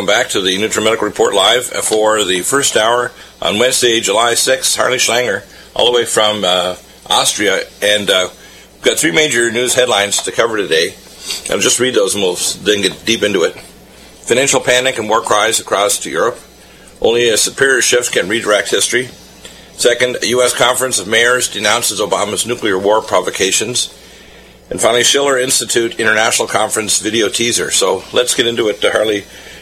back to the NutriMedical Report Live for the first hour on Wednesday, July 6th. Harley Schlanger, all the way from Austria, and we've got three major news headlines to cover today. I'll just read those and we'll then get deep into it. Financial panic and war cries across to Europe. Only a superior shift can redirect history. Second, a U.S. Conference of Mayors denounces Obama's nuclear war provocations. And finally, Schiller Institute International Conference video teaser. So let's get into it, Harley.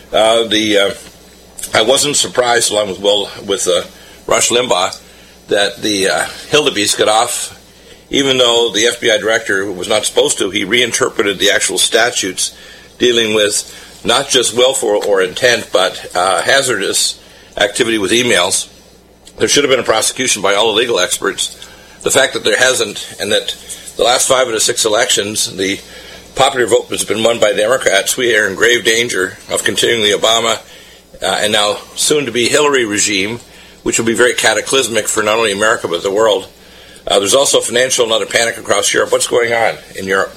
I wasn't surprised, along with Rush Limbaugh, that the Hildebeest got off, even though the FBI director was not supposed to. He reinterpreted the actual statutes dealing with not just willful or intent, but hazardous activity with emails. There should have been a prosecution by all the legal experts. The fact that there hasn't, and that the last 5 of the 6 elections, the popular vote has been won by Democrats, we are in grave danger of continuing the Obama and now soon-to-be Hillary regime, which will be very cataclysmic for not only America but the world. There's also financial and other panic across Europe. What's going on in Europe?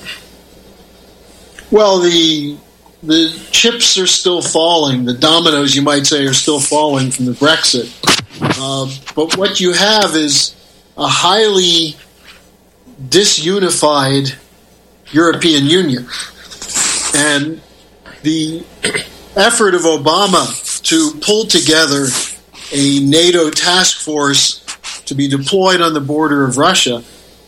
Well, the chips are still falling. The dominoes, you might say, are still falling from the Brexit. But what you have is a highly disunified European Union. And the effort of Obama to pull together a NATO task force to be deployed on the border of Russia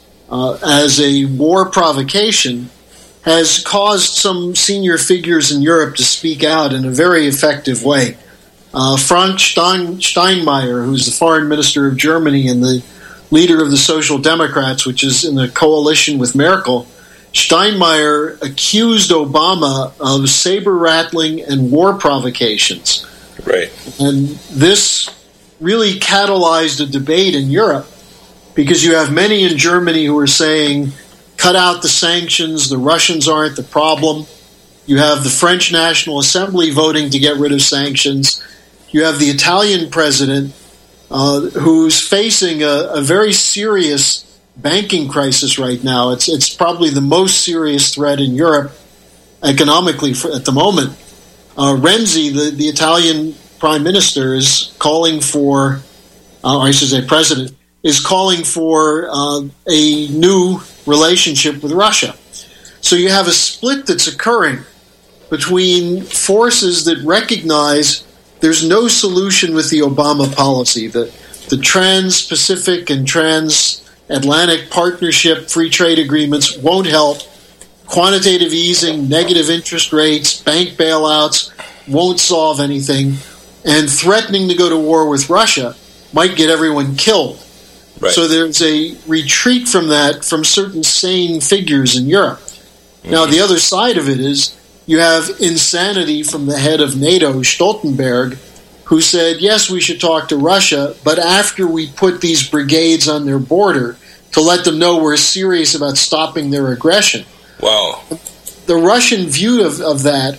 as a war provocation has caused some senior figures in Europe to speak out in a very effective way. Frank Steinmeier, who's the foreign minister of Germany and the leader of the Social Democrats, which is in the coalition with Merkel, Steinmeier accused Obama of saber-rattling and war provocations. Right. And this really catalyzed a debate in Europe, because you have many in Germany who are saying, cut out the sanctions, the Russians aren't the problem. You have the French National Assembly voting to get rid of sanctions. You have the Italian president who's facing a very serious banking crisis right now. It's probably the most serious threat in Europe economically at the moment. Renzi, the Italian prime minister, is calling for, or I should say president, is calling for a new relationship with Russia. So you have a split that's occurring between forces that recognize there's no solution with the Obama policy. The Trans-Pacific and Trans-Atlantic Partnership free trade agreements won't help. Quantitative easing, negative interest rates, bank bailouts won't solve anything. And threatening to go to war with Russia might get everyone killed. Right. So there's a retreat from that from certain sane figures in Europe. Mm-hmm. Now, the other side of it is you have insanity from the head of NATO, Stoltenberg, who said, yes, we should talk to Russia, but after we put these brigades on their border to let them know we're serious about stopping their aggression. Wow. The Russian view of that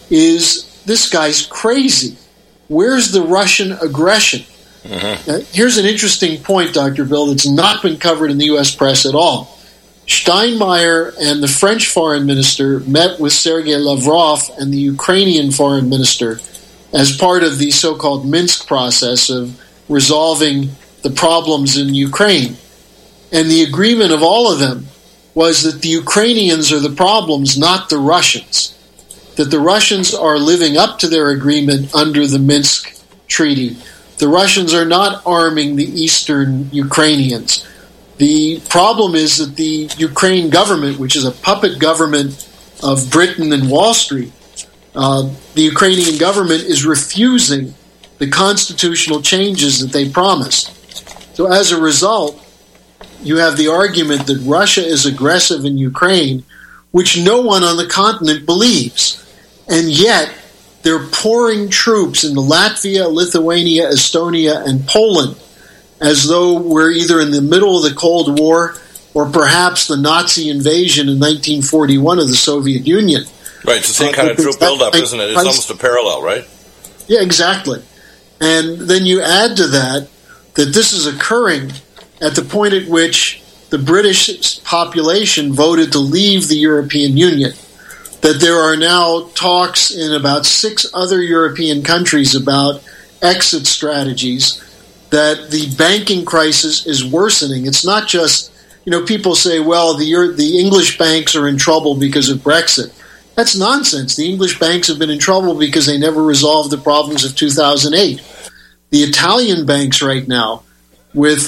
is, this guy's crazy. Where's the Russian aggression? Mm-hmm. Now, here's an interesting point, Dr. Bill, that's not been covered in the U.S. press at all. Steinmeier and the French foreign minister met with Sergei Lavrov and the Ukrainian foreign minister as part of the so-called Minsk process of resolving the problems in Ukraine. And the agreement of all of them was that the Ukrainians are the problems, not the Russians. That the Russians are living up to their agreement under the Minsk Treaty. The Russians are not arming the eastern Ukrainians. The problem is that the Ukraine government, which is a puppet government of Britain and Wall Street, the Ukrainian government is refusing the constitutional changes that they promised. So as a result, you have the argument that Russia is aggressive in Ukraine, which no one on the continent believes. And yet, they're pouring troops into Latvia, Lithuania, Estonia, and Poland, as though we're either in the middle of the Cold War or perhaps the Nazi invasion in 1941 of the Soviet Union. Right, it's the same kind of troop buildup, isn't it? It's almost a parallel, right? Yeah, exactly. And then you add to that this is occurring at the point at which the British population voted to leave the European Union. that there are now talks in about 6 other European countries about exit strategies, that the banking crisis is worsening. It's not just, people say, well, the English banks are in trouble because of Brexit. That's nonsense. The English banks have been in trouble because they never resolved the problems of 2008. The Italian banks right now, with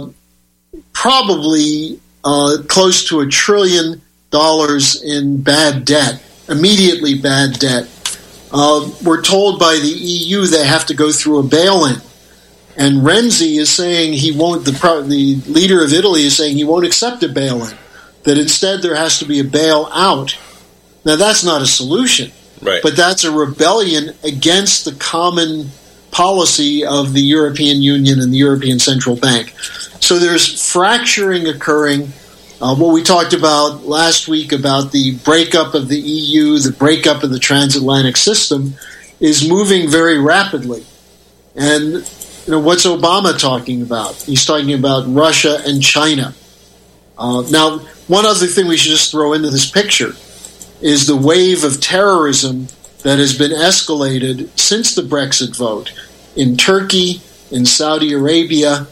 probably close to $1 trillion in bad debt, immediately bad debt, we're told by the EU they have to go through a bail-in. And Renzi is saying he won't, the leader of Italy is saying he won't accept a bail-in, that instead there has to be a bail-out. Now, that's not a solution, right, but that's a rebellion against the common policy of the European Union and the European Central Bank. So there's fracturing occurring. What we talked about last week about the breakup of the EU, the breakup of the transatlantic system, is moving very rapidly. And what's Obama talking about? He's talking about Russia and China. Now, one other thing we should just throw into this picture is the wave of terrorism that has been escalated since the Brexit vote in Turkey, in Saudi Arabia,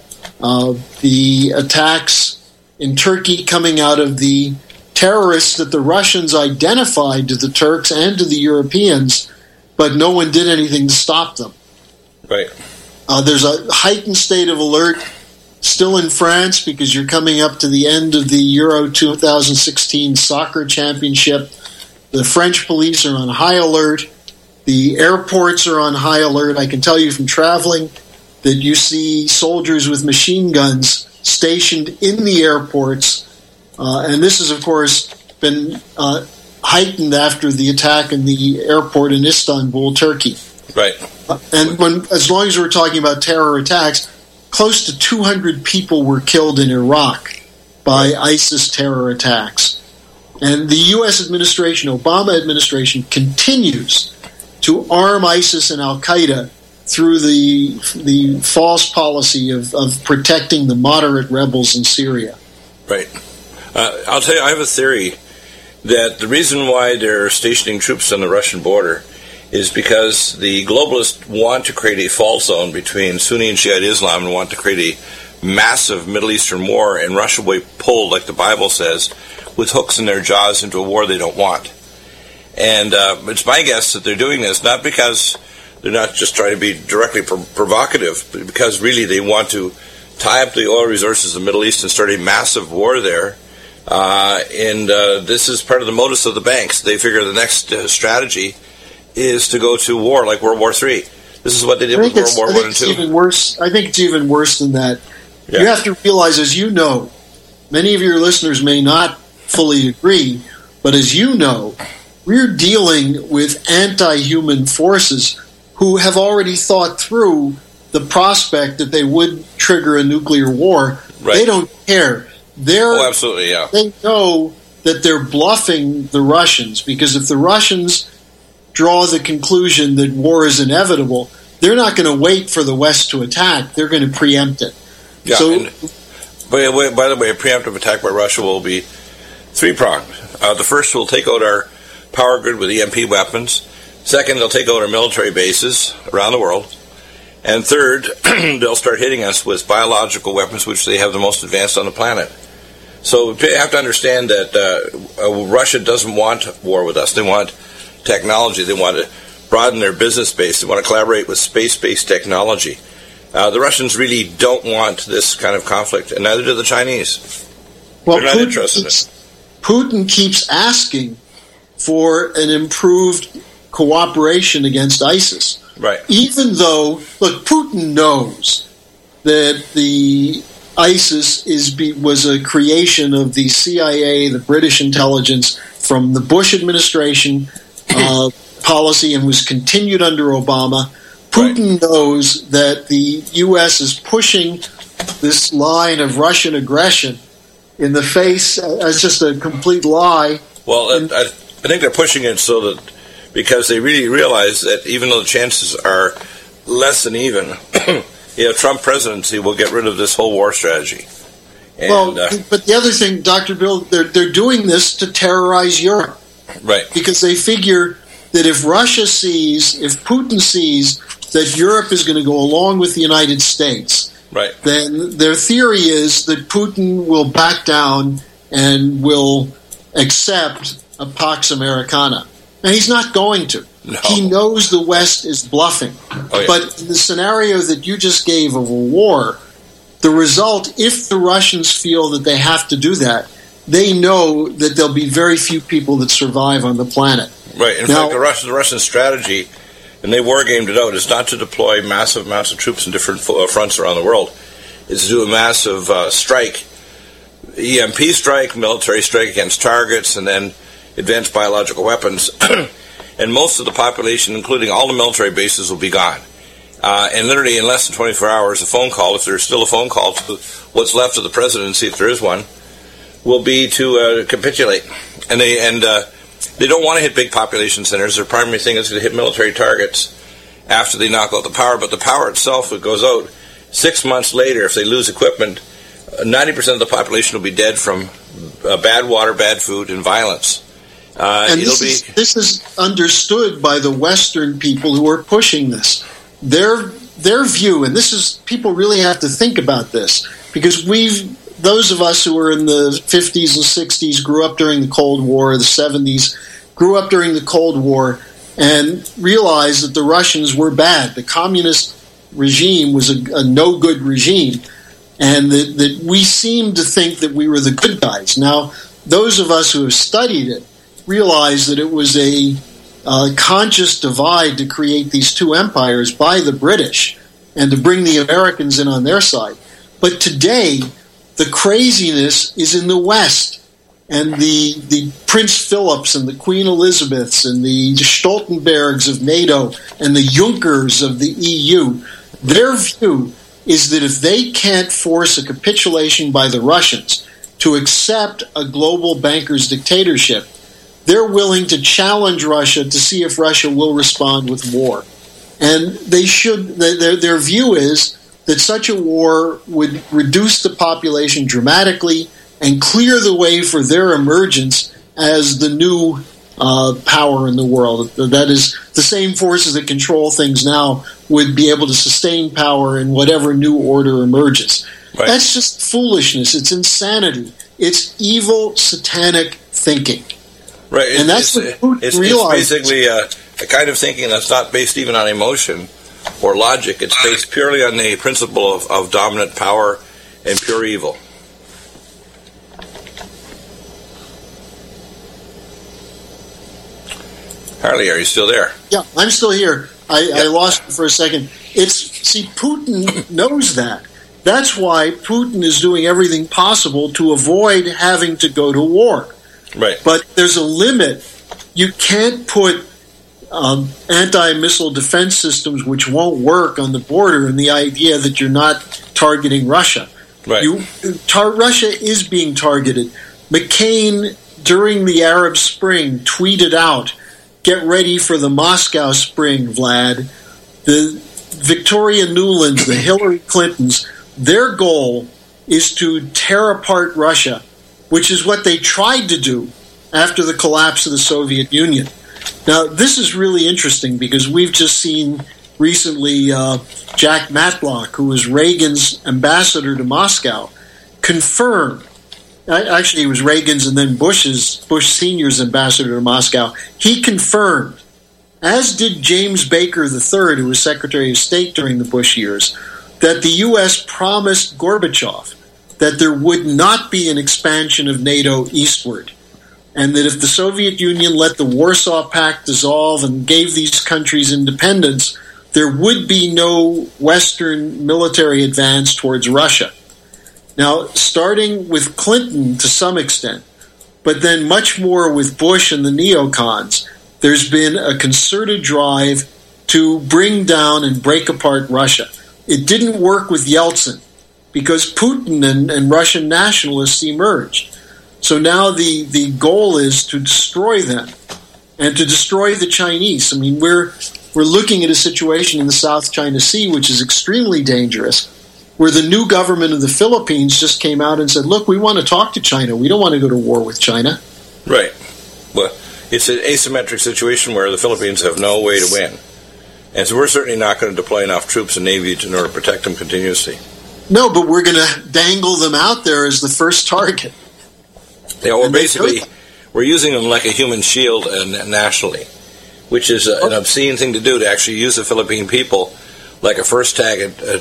the attacks in Turkey coming out of the terrorists that the Russians identified to the Turks and to the Europeans, but no one did anything to stop them. Right. There's a heightened state of alert still in France because you're coming up to the end of the Euro 2016 soccer championship. The French police are on high alert. The airports are on high alert. I can tell you from traveling that you see soldiers with machine guns stationed in the airports. And this has, of course, been heightened after the attack in the airport in Istanbul, Turkey. Right. As long as we're talking about terror attacks, close to 200 people were killed in Iraq by ISIS terror attacks. And the U.S. administration, Obama administration, continues to arm ISIS and Al-Qaeda through the false policy of protecting the moderate rebels in Syria. Right. I'll tell you, I have a theory that the reason why they're stationing troops on the Russian border is because the globalists want to create a fault zone between Sunni and Shiite Islam and want to create a massive Middle Eastern war, and Russia will be pulled, like the Bible says, with hooks in their jaws into a war they don't want. And it's my guess that they're doing this not because they're not just trying to be directly provocative, but because really they want to tie up the oil resources of the Middle East and start a massive war there. And this is part of the modus of the banks. They figure the next strategy is to go to war, like World War III. This is what they did with World War I and II. Even worse. I think it's even worse than that. Yeah. You have to realize, as you know, many of your listeners may not fully agree, but as you know, we're dealing with anti-human forces who have already thought through the prospect that they would trigger a nuclear war. Right. They don't care. Absolutely, yeah. They know that they're bluffing the Russians, because if the Russians draw the conclusion that war is inevitable, they're not going to wait for the West to attack. They're going to preempt it. Yeah, so, by the way, a preemptive attack by Russia will be three-pronged. The first will take out our power grid with EMP weapons. Second, they'll take out our military bases around the world. And third, they'll start hitting us with biological weapons, which they have the most advanced on the planet. So you have to understand that Russia doesn't want war with us. They want technology. They want to broaden their business base. They want to collaborate with space-based technology. The Russians really don't want this kind of conflict, and neither do the Chinese. Well, they're not interested in it. Putin keeps asking for an improved cooperation against ISIS. Right. Even though, look, Putin knows that the ISIS was a creation of the CIA, the British intelligence, from the Bush administration policy, and was continued under Obama. Putin knows that the U.S. is pushing this line of Russian aggression in the face as just a complete lie. Well, I think they're pushing it so that because they really realize that even though the chances are less than even, Trump presidency will get rid of this whole war strategy. And, but the other thing, Dr. Bill, they're doing this to terrorize Europe. Right. Because they figure that if Putin sees that Europe is going to go along with the United States, right, then their theory is that Putin will back down and will accept a Pax Americana. And he's not going to. No. He knows the West is bluffing. Oh, yeah. But in the scenario that you just gave of a war, the result, if the Russians feel that they have to do that, they know that there'll be very few people that survive on the planet. Right. In fact, the Russian strategy, and they war-gamed it out, is not to deploy massive amounts of troops in different fronts around the world. It's to do a massive strike, EMP strike, military strike against targets, and then advanced biological weapons. And most of the population, including all the military bases, will be gone. And literally in less than 24 hours, a phone call, if there's still a phone call to what's left of the presidency, if there is one, will be to capitulate. And they don't want to hit big population centers. Their primary thing is to hit military targets after they knock out the power. But the power itself, it goes out 6 months later. If they lose equipment, 90% of the population will be dead from bad water, bad food, and violence. And this is understood by the Western people who are pushing this. Their view, and this is, people really have to think about this, because those of us who were in the 50s and 60s, grew up during the Cold War, the 70s, grew up during the Cold War, and realized that the Russians were bad. The communist regime was a no-good regime, and that we seemed to think that we were the good guys. Now, those of us who have studied it realize that it was a conscious divide to create these two empires by the British and to bring the Americans in on their side. But today, the craziness is in the West. And the Prince Philips and the Queen Elizabeths and the Stoltenbergs of NATO and the Junckers of the EU, their view is that if they can't force a capitulation by the Russians to accept a global banker's dictatorship, they're willing to challenge Russia to see if Russia will respond with war. And they should. Their view is that such a war would reduce the population dramatically and clear the way for their emergence as the new power in the world. That is, the same forces that control things now would be able to sustain power in whatever new order emerges. Right. That's just foolishness. It's insanity. It's evil, satanic thinking. Right, and that's what Putin realized. It's basically a kind of thinking that's not based even on emotion or logic. It's based purely on the principle of dominant power and pure evil. Harley, are you still there? Yeah, I'm still here. I lost you for a second. Putin knows that. That's why Putin is doing everything possible to avoid having to go to war. Right. But there's a limit. You can't put anti-missile defense systems which won't work on the border in the idea that you're not targeting Russia. Right. Russia is being targeted. McCain, during the Arab Spring, tweeted out, "Get ready for the Moscow Spring, Vlad." The Victoria Nulands, the Hillary Clintons, their goal is to tear apart Russia, which is what they tried to do after the collapse of the Soviet Union. Now, this is really interesting because we've just seen recently Jack Matlock, who was Reagan's ambassador to Moscow, confirm. Actually, he was Reagan's and then Bush Sr.'s ambassador to Moscow. He confirmed, as did James Baker III, who was Secretary of State during the Bush years, that the U.S. promised Gorbachev that there would not be an expansion of NATO eastward, and that if the Soviet Union let the Warsaw Pact dissolve and gave these countries independence, there would be no Western military advance towards Russia. Now, starting with Clinton to some extent, but then much more with Bush and the neocons, there's been a concerted drive to bring down and break apart Russia. It didn't work with Yeltsin because Putin and Russian nationalists emerged. So now the goal is to destroy them and to destroy the Chinese. I mean, we're looking at a situation in the South China Sea which is extremely dangerous, where the new government of the Philippines just came out and said, look, we want to talk to China. We don't want to go to war with China. Right. Well, It's an asymmetric situation where the Philippines have no way to win. And so we're certainly not going to deploy enough troops and Navy in order to protect them continuously. No, but we're going to dangle them out there as the first target. Yeah, we're using them like a human shield nationally, which is an obscene thing to do, to actually use the Philippine people like a first tag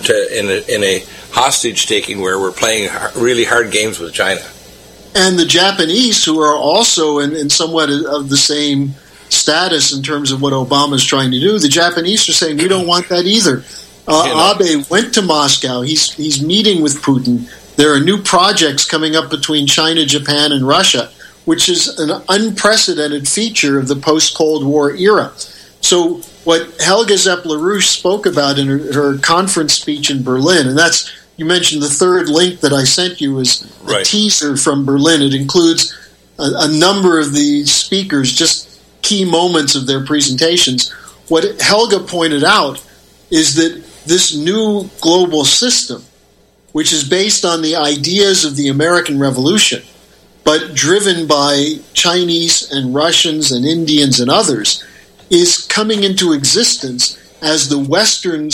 in a hostage-taking where we're playing really hard games with China. And the Japanese, who are also in somewhat of the same status in terms of what Obama's trying to do, the Japanese are saying, we don't want that either. Abe went to Moscow. He's meeting with Putin. There are new projects coming up between China, Japan, and Russia, which is an unprecedented feature of the post-Cold War era. So what Helga Zepp-LaRouche spoke about in her conference speech in Berlin, and that's, you mentioned the third link that I sent you is a teaser from Berlin. It includes a number of the speakers, just key moments of their presentations. What Helga pointed out is that this new global system, which is based on the ideas of the American Revolution, but driven by Chinese and Russians and Indians and others, is coming into existence as the Western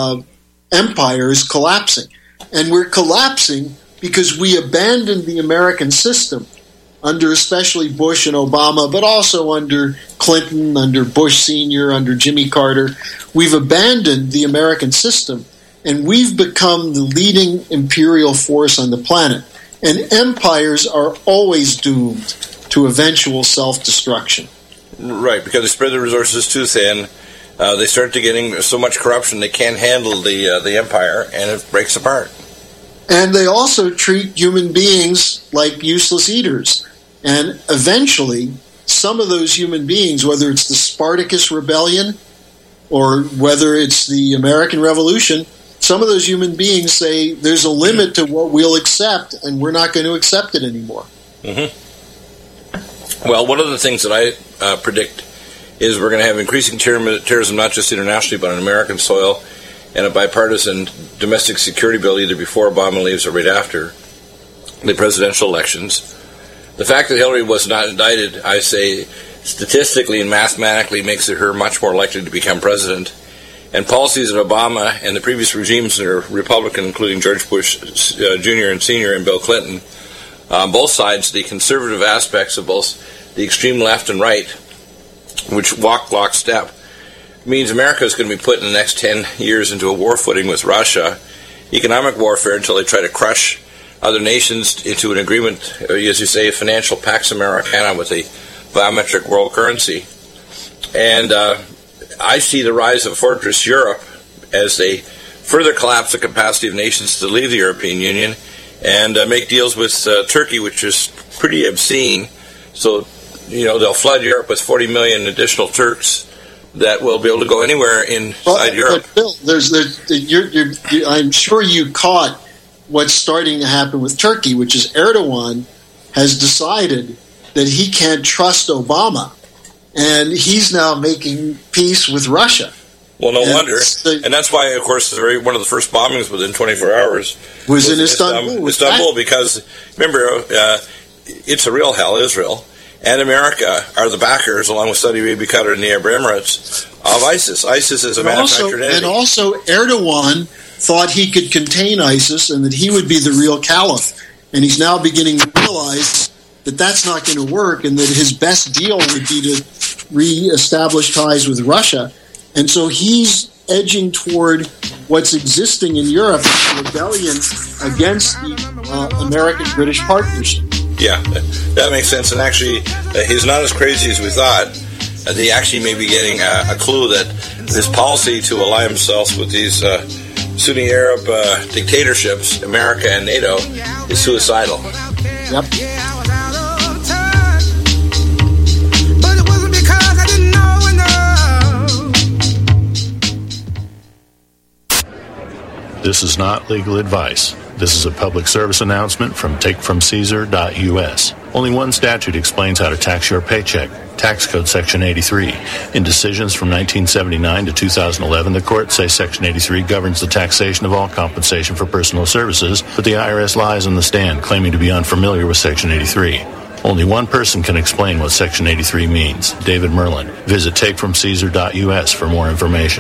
empire is collapsing. And we're collapsing because we abandoned the American system under especially Bush and Obama, but also under Clinton, under Bush Sr., under Jimmy Carter. We've abandoned the American system, and we've become the leading imperial force on the planet. And empires are always doomed to eventual self-destruction. Right, because they spread the resources too thin. They start to getting so much corruption they can't handle the empire, and it breaks apart. And they also treat human beings like useless eaters. And eventually, some of those human beings, whether it's the Spartacus Rebellion or whether it's the American Revolution, some of those human beings say there's a limit to what we'll accept, and we're not going to accept it anymore. Mm-hmm. Well, one of the things that I predict is we're going to have increasing terrorism, not just internationally, but on American soil, and a bipartisan domestic security bill either before Obama leaves or right after the presidential elections. The fact that Hillary was not indicted, I say, statistically and mathematically makes her much more likely to become president. And policies of Obama and the previous regimes that are Republican, including George Bush Jr. and Sr. and Bill Clinton, both sides, the conservative aspects of both the extreme left and right, which walk lockstep, means America is going to be put in the next 10 years into a war footing with Russia, economic warfare until they try to crush other nations into an agreement, as you say, a financial Pax Americana with a biometric world currency. And I see the rise of Fortress Europe as they further collapse the capacity of nations to leave the European Union and make deals with Turkey, which is pretty obscene. So, they'll flood Europe with 40 million additional Turks that will be able to go anywhere inside Europe. But Bill, I'm sure you caught what's starting to happen with Turkey, which is Erdogan has decided that he can't trust Obama, and he's now making peace with Russia. Well, no wonder. And that's why, of course, one of the first bombings within 24 hours was in Istanbul. Istanbul, because, remember, it's a real hell, Israel. And America are the backers, along with Saudi Arabia, Qatar, and the Arab Emirates, of ISIS. ISIS is a manufactured entity. And also, Erdogan thought he could contain ISIS and that he would be the real caliph. And he's now beginning to realize that that's not going to work and that his best deal would be to re-establish ties with Russia. And so he's edging toward what's existing in Europe, a rebellion against the American-British partnership. Yeah, that makes sense. And actually, he's not as crazy as we thought. They actually may be getting a clue that his policy to ally himself with these Sunni Arab dictatorships, America and NATO, is suicidal. Yep. This is not legal advice. This is a public service announcement from takefromcaesar.us. Only one statute explains how to tax your paycheck. Tax Code Section 83. In decisions from 1979 to 2011, the courts say Section 83 governs the taxation of all compensation for personal services, but the IRS lies on the stand, claiming to be unfamiliar with Section 83. Only one person can explain what Section 83 means, David Merlin. Visit takefromcaesar.us for more information.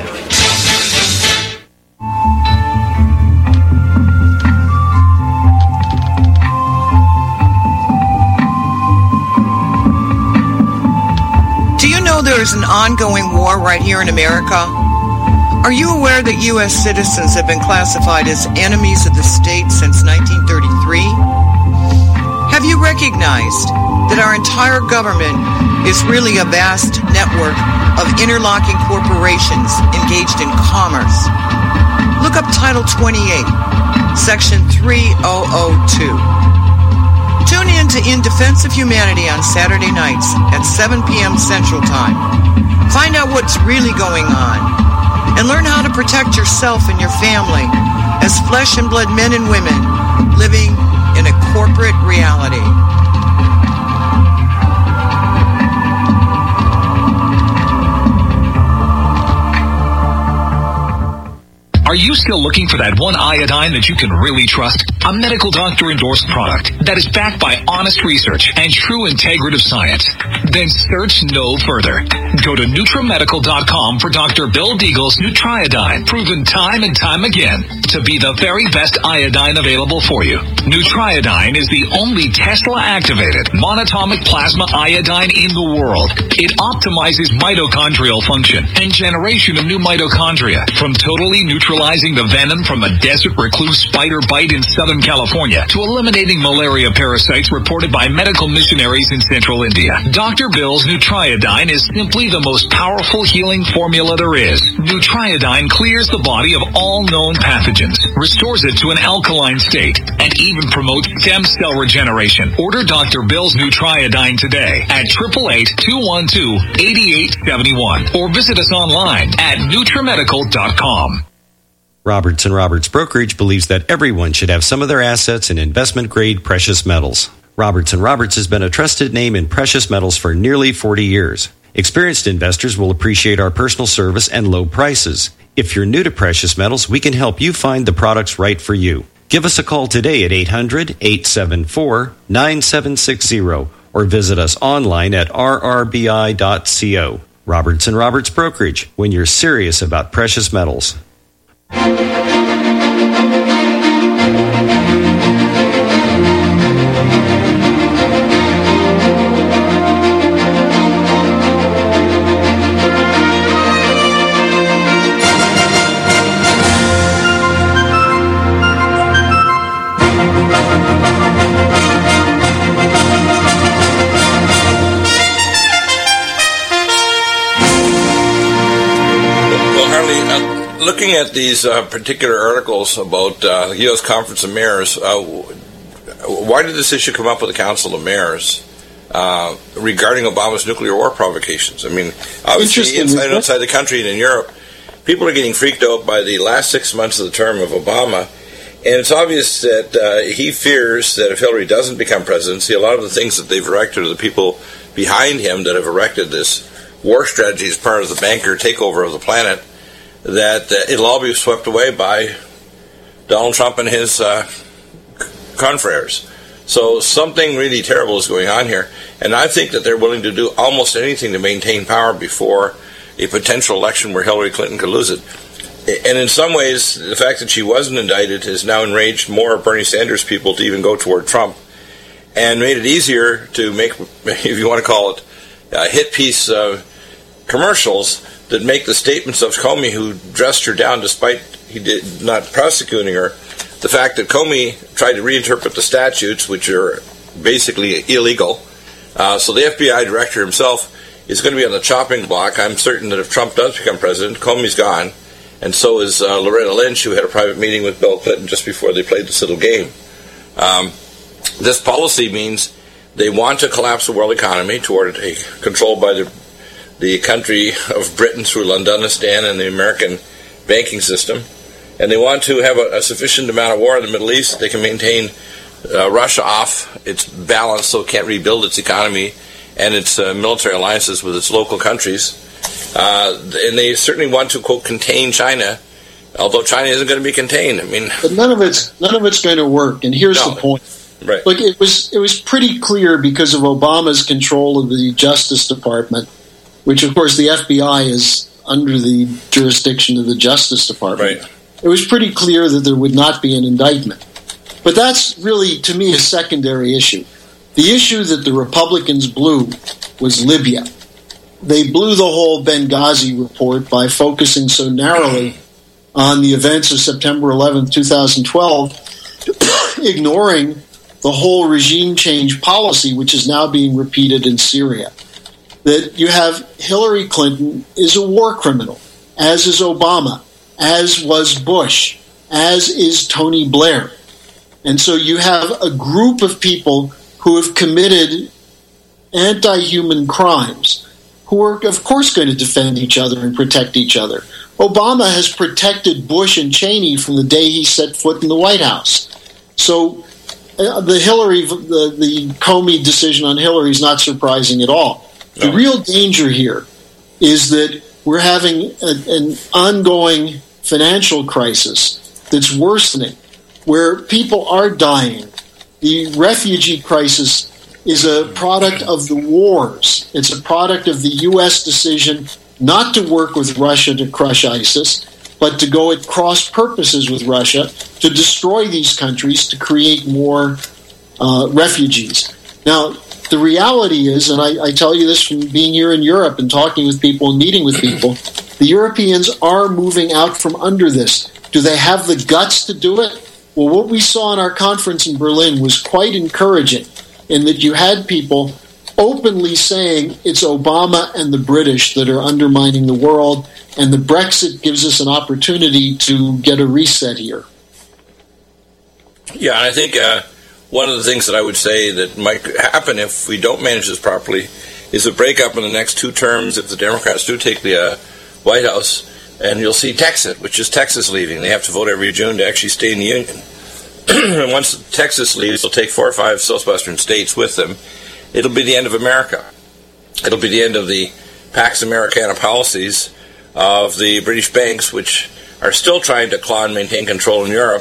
Do you know there is an ongoing war right here in America? Are you aware that U.S. citizens have been classified as enemies of the state since 1933? Have you recognized that our entire government is really a vast network of interlocking corporations engaged in commerce? Look up Title 28, Section 3002. Tune in to In Defense of Humanity on Saturday nights at 7 p.m. Central Time. Find out what's really going on and learn how to protect yourself and your family as flesh and blood men and women living in a corporate reality. Are you still looking for that one iodine that you can really trust? A medical doctor endorsed product that is backed by honest research and true integrative science? Then search no further. Go to NutriMedical.com for Dr. Bill Deagle's Nutriodine, proven time and time again to be the very best iodine available for you. Nutriodine is the only Tesla-activated monatomic plasma iodine in the world. It optimizes mitochondrial function and generation of new mitochondria from totally neutralizing the venom from a desert recluse spider bite in Southern California to eliminating malaria parasites reported by medical missionaries in central India. Dr. Bill's Nutriodine is simply the most powerful healing formula there is. Nutriodine clears the body of all known pathogens, restores it to an alkaline state, and even promotes stem cell regeneration. Order Dr. Bill's Nutriodine today at 888-212-8871 or visit us online at NutriMedical.com. Roberts & Roberts Brokerage believes that everyone should have some of their assets in investment-grade precious metals. Roberts & Roberts has been a trusted name in precious metals for nearly 40 years. Experienced investors will appreciate our personal service and low prices. If you're new to precious metals, we can help you find the products right for you. Give us a call today at 800-874-9760 or visit us online at rrbi.co. Roberts & Roberts Brokerage, when you're serious about precious metals. Looking at these particular articles about the U.S. Conference of Mayors, why did this issue come up with the Council of Mayors regarding Obama's nuclear war provocations? I mean, obviously inside and outside the country and in Europe, people are getting freaked out by the last 6 months of the term of Obama, and it's obvious that he fears that if Hillary doesn't become presidency, a lot of the things that they've erected are the people behind him that have erected this war strategy as part of the banker takeover of the planet, that it'll all be swept away by Donald Trump and his confreres. So something really terrible is going on here, and I think that they're willing to do almost anything to maintain power before a potential election where Hillary Clinton could lose it. And in some ways, the fact that she wasn't indicted has now enraged more Bernie Sanders people to even go toward Trump, and made it easier to make, if you want to call it, hit piece commercials that make the statements of Comey, who dressed her down despite he did not prosecuting her. The fact that Comey tried to reinterpret the statutes, which are basically illegal. So the FBI director himself is going to be on the chopping block. I'm certain that if Trump does become president, Comey's gone. And so is Loretta Lynch, who had a private meeting with Bill Clinton just before they played this little game. This policy means they want to collapse the world economy toward a control by the country of Britain through Londonistan and the American banking system. And they want to have a sufficient amount of war in the Middle East that they can maintain Russia off its balance so it can't rebuild its economy and its military alliances with its local countries. And they certainly want to, quote, contain China, although China isn't going to be contained. I mean, but none of it's going to work. And here's the point. Right. Look, it was pretty clear because of Obama's control of the Justice Department, which, of course, the FBI is under the jurisdiction of the Justice Department. Right. It was pretty clear that there would not be an indictment. But that's really, to me, a secondary issue. The issue that the Republicans blew was Libya. They blew the whole Benghazi report by focusing so narrowly on the events of September 11th, 2012, ignoring the whole regime change policy, which is now being repeated in Syria. That you have Hillary Clinton is a war criminal, as is Obama, as was Bush, as is Tony Blair. And so you have a group of people who have committed anti-human crimes, who are, of course, going to defend each other and protect each other. Obama has protected Bush and Cheney from the day he set foot in the White House. So the Comey decision on Hillary is not surprising at all. No. The real danger here is that we're having an ongoing financial crisis that's worsening, where people are dying. The refugee crisis is a product of the wars. It's a product of the U.S. decision not to work with Russia to crush ISIS, but to go at cross purposes with Russia to destroy these countries to create more refugees. Now, the reality is, and I tell you this from being here in Europe and talking with people and meeting with people, the Europeans are moving out from under this. Do they have the guts to do it? Well, what we saw in our conference in Berlin was quite encouraging, in that you had people openly saying it's Obama and the British that are undermining the world, and the Brexit gives us an opportunity to get a reset here. Yeah, I think one of the things that I would say that might happen if we don't manage this properly is a breakup in the next two terms if the Democrats do take the White House, and you'll see Texas, which is Texas leaving. They have to vote every June to actually stay in the Union. And once Texas leaves, they'll take 4 or 5 southwestern states with them. It'll be the end of America. It'll be the end of the Pax Americana policies of the British banks, which are still trying to claw and maintain control in Europe.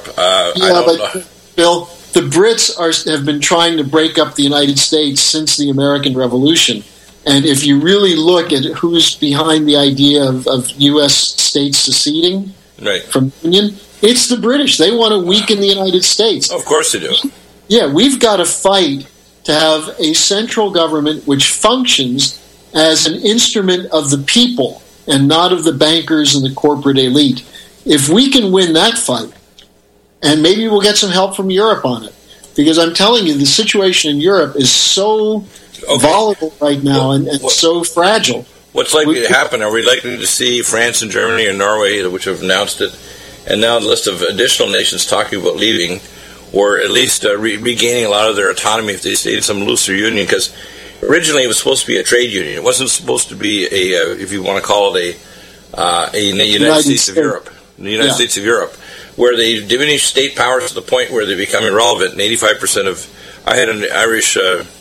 Bill, the Brits have been trying to break up the United States since the American Revolution. And if you really look at who's behind the idea of U.S. states seceding from the Union, it's the British. They want to weaken the United States. Of course they do. Yeah, we've got to fight to have a central government which functions as an instrument of the people and not of the bankers and the corporate elite. If we can win that fight, and maybe we'll get some help from Europe on it, because I'm telling you, the situation in Europe is so volatile right now and so fragile. What's likely to happen? Are we likely to see France and Germany and Norway, which have announced it, and now a list of additional nations talking about leaving, or at least regaining a lot of their autonomy if they stayed in some looser union? Because originally it was supposed to be a trade union. It wasn't supposed to be if you want to call it a United States of Europe. The United States of Europe, where they diminish state powers to the point where they become irrelevant. And 85% of... I had an Irish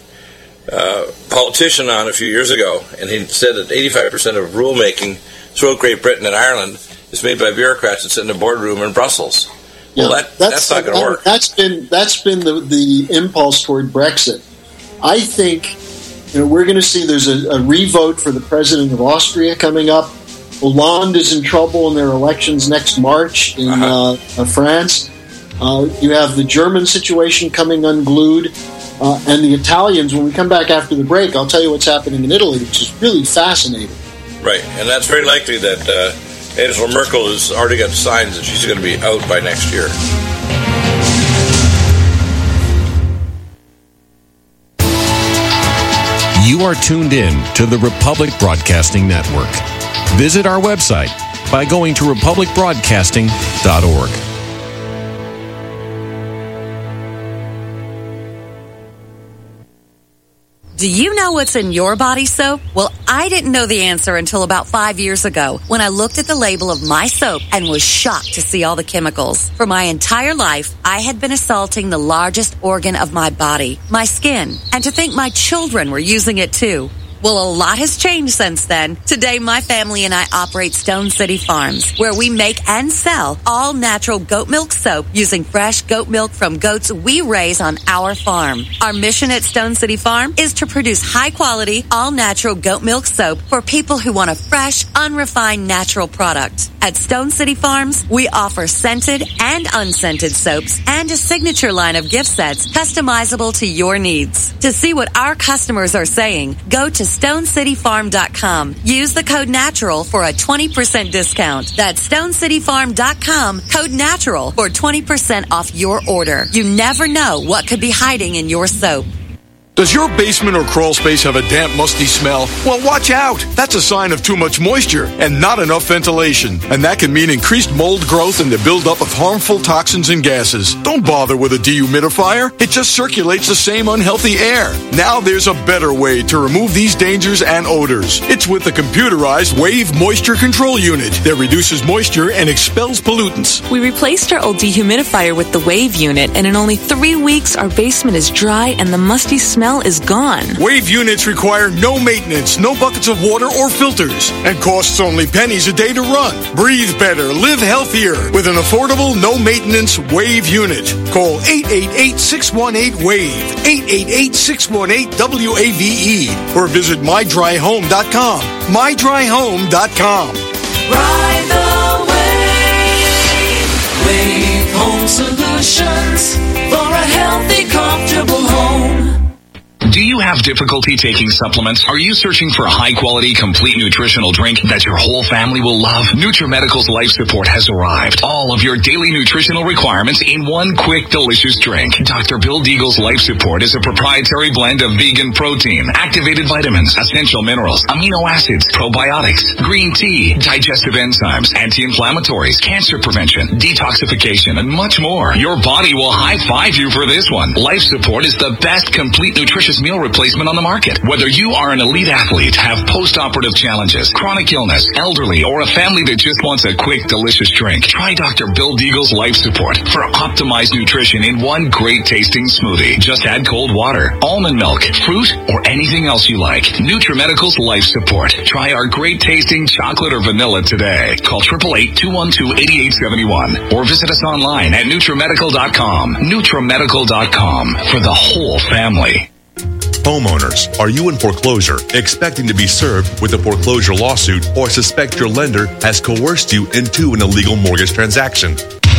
politician on a few years ago, and he said that 85% of rulemaking throughout Great Britain and Ireland is made by bureaucrats that sit in a boardroom in Brussels. Well, that's not going to work. That's been the impulse toward Brexit. I think we're going to see there's a revote for the president of Austria coming up. Hollande is in trouble in their elections next March in France. You have the German situation coming unglued. And the Italians, when we come back after the break, I'll tell you what's happening in Italy, which is really fascinating. Right, and that's very likely that Angela Merkel has already got signs that she's going to be out by next year. You are tuned in to the Republic Broadcasting Network. Visit our website by going to republicbroadcasting.org. Do you know what's in your body soap? Well, I didn't know the answer until about 5 years ago when I looked at the label of my soap and was shocked to see all the chemicals. For my entire life, I had been assaulting the largest organ of my body, my skin, and to think my children were using it too. Well, a lot has changed since then. Today, my family and I operate Stone City Farms, where we make and sell all natural goat milk soap using fresh goat milk from goats we raise on our farm. Our mission at Stone City Farm is to produce high-quality, all-natural goat milk soap for people who want a fresh, unrefined, natural product. At Stone City Farms, we offer scented and unscented soaps and a signature line of gift sets customizable to your needs. To see what our customers are saying, go to StoneCityFarm.com. Use the code NATURAL for a 20% discount. That's StoneCityFarm.com, code NATURAL for 20% off your order. You never know what could be hiding in your soap. Does your basement or crawl space have a damp, musty smell? Well, watch out! That's a sign of too much moisture and not enough ventilation. And that can mean increased mold growth and the buildup of harmful toxins and gases. Don't bother with a dehumidifier. It just circulates the same unhealthy air. Now there's a better way to remove these dangers and odors. It's with the computerized Wave Moisture Control Unit that reduces moisture and expels pollutants. We replaced our old dehumidifier with the Wave unit, and in only 3 weeks, our basement is dry and the musty smell is gone. Wave units require no maintenance, no buckets of water or filters, and costs only pennies a day to run. Breathe better, live healthier with an affordable, no-maintenance Wave unit. Call 888-618-WAVE, 888-618-WAVE, or visit mydryhome.com. mydryhome.com. Ride the wave. Wave Home Solutions for a healthy, comfortable home. Do you have difficulty taking supplements? Are you searching for a high-quality, complete nutritional drink that your whole family will love? NutriMedical's Life Support has arrived. All of your daily nutritional requirements in one quick, delicious drink. Dr. Bill Deagle's Life Support is a proprietary blend of vegan protein, activated vitamins, essential minerals, amino acids, probiotics, green tea, digestive enzymes, anti-inflammatories, cancer prevention, detoxification, and much more. Your body will high-five you for this one. Life Support is the best complete nutritious meal replacement on the market. Whether you are an elite athlete, have post-operative challenges, chronic illness, elderly, or a family that just wants a quick, delicious drink, try Dr. Bill Deagle's Life Support for optimized nutrition in one great-tasting smoothie. Just add cold water, almond milk, fruit, or anything else you like. NutriMedical's Life Support. Try our great-tasting chocolate or vanilla today. Call 888-212-8871 or visit us online at NutriMedical.com. NutriMedical.com for the whole family. Homeowners, are you in foreclosure, expecting to be served with a foreclosure lawsuit, or suspect your lender has coerced you into an illegal mortgage transaction?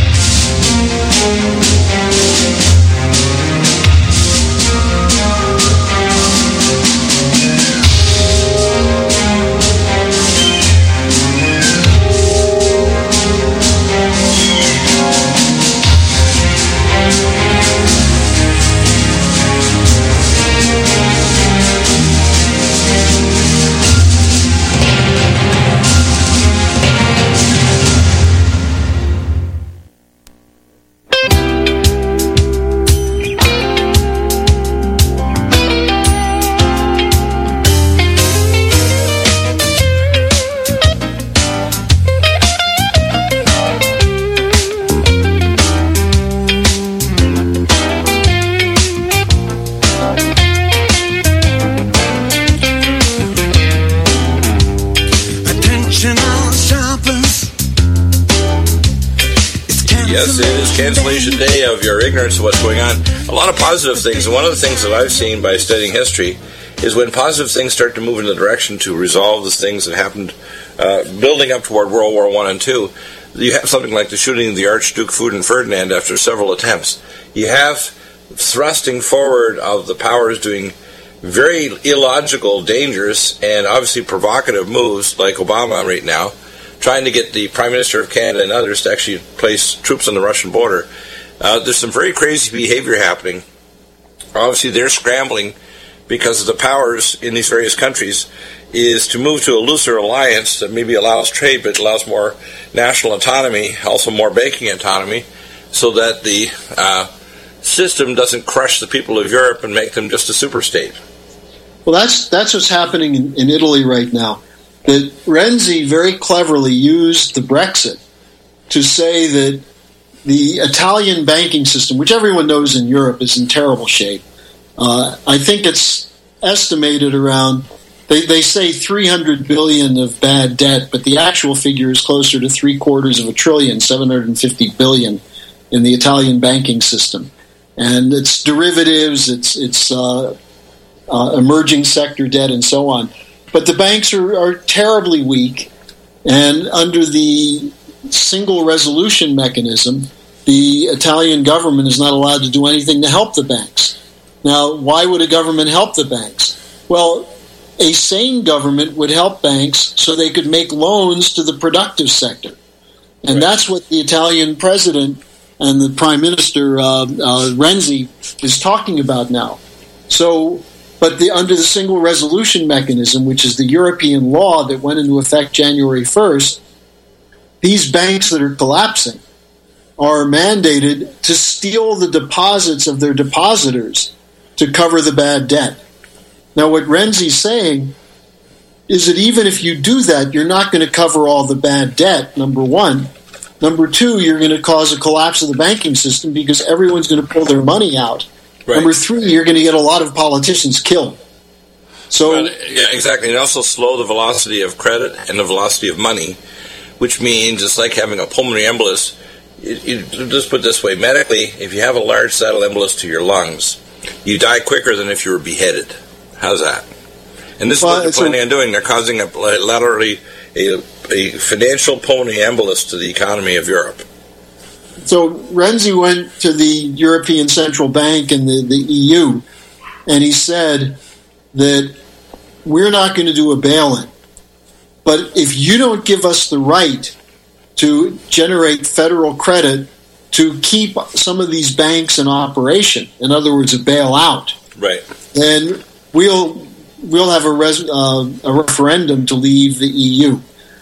Yes, it is cancellation day of your ignorance of what's going on. A lot of positive things, and one of the things that I've seen by studying history is when positive things start to move in the direction to resolve the things that happened building up toward World War I and II. You have something like the shooting of the Archduke Ferdinand after several attempts. You have thrusting forward of the powers doing very illogical, dangerous, and obviously provocative moves like Obama right now, trying to get the Prime Minister of Canada and others to actually place troops on the Russian border. There's some very crazy behavior happening. Obviously, they're scrambling because of the powers in these various countries is to move to a looser alliance that maybe allows trade, but allows more national autonomy, also more banking autonomy, so that the system doesn't crush the people of Europe and make them just a superstate. Well, that's what's happening in Italy right now. That Renzi very cleverly used the Brexit to say that the Italian banking system, which everyone knows in Europe is in terrible shape, I think it's estimated around They say $300 billion of bad debt, but the actual figure is closer to $750 billion, $750 billion in the Italian banking system. And it's derivatives, it's emerging sector debt, and so on. But the banks are terribly weak, and under the single resolution mechanism, the Italian government is not allowed to do anything to help the banks. Now, why would a government help the banks? Well, a sane government would help banks so they could make loans to the productive sector. And that's what the Italian president and the Prime Minister, Renzi, is talking about now. So, but under the single resolution mechanism, which is the European law that went into effect January 1st, these banks that are collapsing are mandated to steal the deposits of their depositors to cover the bad debt. Now, what Renzi's saying is that even if you do that, you're not going to cover all the bad debt, number one. Number two, you're going to cause a collapse of the banking system because everyone's going to pull their money out. Right. Number three, you're going to get a lot of politicians killed. So, yeah, exactly. And also slow the velocity of credit and the velocity of money, which means it's like having a pulmonary embolus. Just put it this way, medically, if you have a large saddle embolus to your lungs, you die quicker than if you were beheaded. How's that? And this is what they're planning on doing. They're causing laterally a financial pulmonary embolus to the economy of Europe. So Renzi went to the European Central Bank and the EU, and he said that we're not going to do a bail-in. But if you don't give us the right to generate federal credit to keep some of these banks in operation, in other words, a bailout, right, then we'll have a referendum to leave the EU.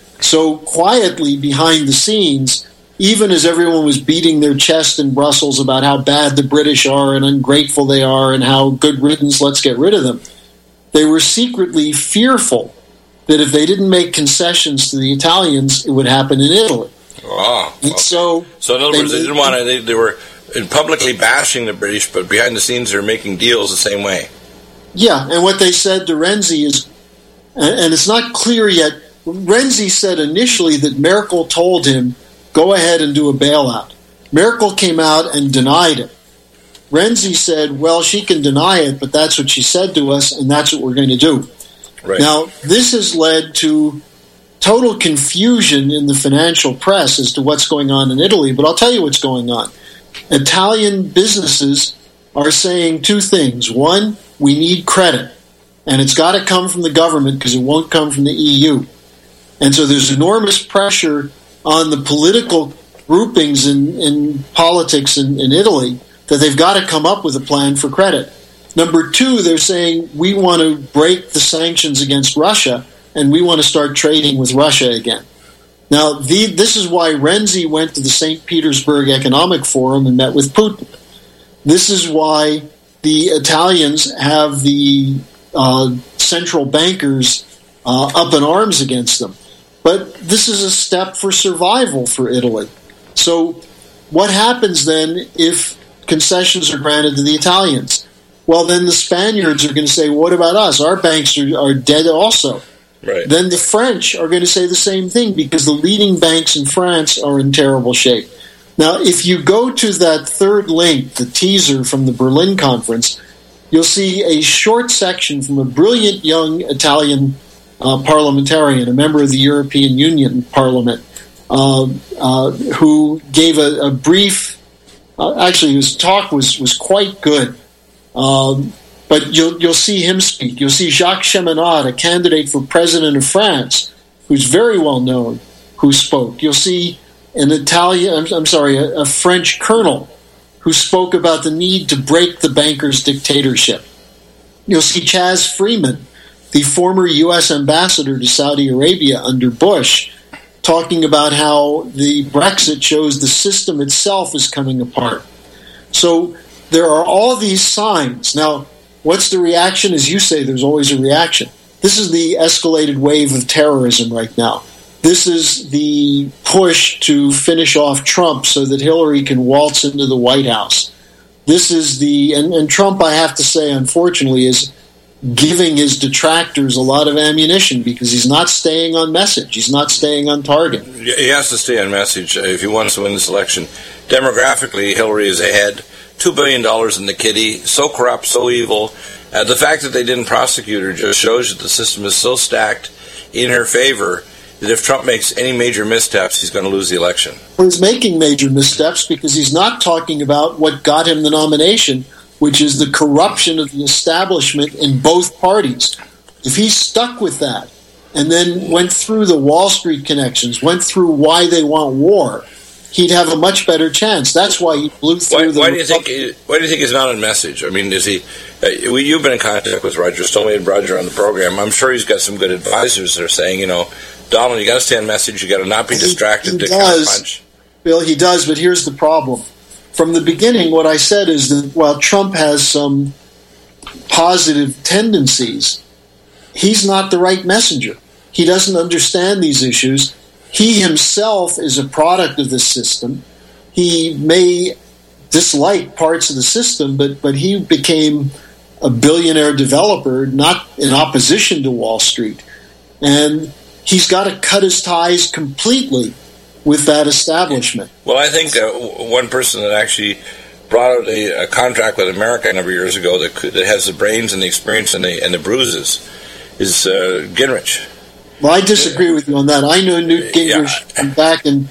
So quietly behind the scenes, even as everyone was beating their chest in Brussels about how bad the British are and ungrateful they are and how good riddance, let's get rid of them, they were secretly fearful that if they didn't make concessions to the Italians, it would happen in Italy. Oh, okay. So in other words, they didn't want to. They were publicly bashing the British, but behind the scenes, they're making deals the same way. Yeah, and what they said to Renzi is, and it's not clear yet. Renzi said initially that Merkel told him, "Go ahead and do a bailout." Merkel came out and denied it. Renzi said, "Well, she can deny it, but that's what she said to us, and that's what we're going to do." Right. Now, this has led to total confusion in the financial press as to what's going on in Italy, but I'll tell you what's going on. Italian businesses are saying two things. One, we need credit, and it's got to come from the government because it won't come from the EU. And so there's enormous pressure on the political groupings in politics in Italy that they've got to come up with a plan for credit. Number two, they're saying we want to break the sanctions against Russia and we want to start trading with Russia again. Now, this is why Renzi went to the St. Petersburg Economic Forum and met with Putin. This is why the Italians have the central bankers up in arms against them. But this is a step for survival for Italy. So what happens then if concessions are granted to the Italians? Well, then the Spaniards are going to say, what about us? Our banks are dead also. Right. Then the French are going to say the same thing because the leading banks in France are in terrible shape. Now, if you go to that third link, the teaser from the Berlin conference, you'll see a short section from a brilliant young Italian parliamentarian, a member of the European Union Parliament, who gave a brief, actually his talk was quite good, but you'll see him speak. You'll see Jacques Cheminade, a candidate for president of France, who's very well known, who spoke. You'll see a French colonel who spoke about the need to break the bankers' dictatorship. You'll see Chaz Freeman, the former U.S. ambassador to Saudi Arabia under Bush, talking about how the Brexit shows the system itself is coming apart. So there are all these signs. Now, what's the reaction? As you say, there's always a reaction. This is the escalated wave of terrorism right now. This is the push to finish off Trump so that Hillary can waltz into the White House. This is and Trump, I have to say, unfortunately, is giving his detractors a lot of ammunition because he's not staying on message. He's not staying on target. He has to stay on message if he wants to win this election. Demographically, Hillary is ahead. $2 billion in the kitty. So corrupt, so evil. The fact that they didn't prosecute her just shows that the system is so stacked in her favor that if Trump makes any major missteps, he's going to lose the election. Well, he's making major missteps because he's not talking about what got him the nomination, which is the corruption of the establishment in both parties. If he stuck with that and then went through the Wall Street connections, went through why they want war, he'd have a much better chance. That's why he blew through why do you think he's not on message? I mean, is he? You've been in contact with Roger Stone. We had Roger on the program. I'm sure he's got some good advisors that are saying, Donald, you got to stay on message. You got to not be distracted. He does, Bill. He does, but here's the problem. From the beginning, what I said is that while Trump has some positive tendencies, he's not the right messenger. He doesn't understand these issues. He himself is a product of the system. He may dislike parts of the system, but he became a billionaire developer, not in opposition to Wall Street. And he's got to cut his ties completely with that establishment. Well, I think one person that actually brought out a contract with America a number of years ago that has the brains and the experience and the bruises is Gingrich. Well, I disagree with you on that. I knew Newt Gingrich back in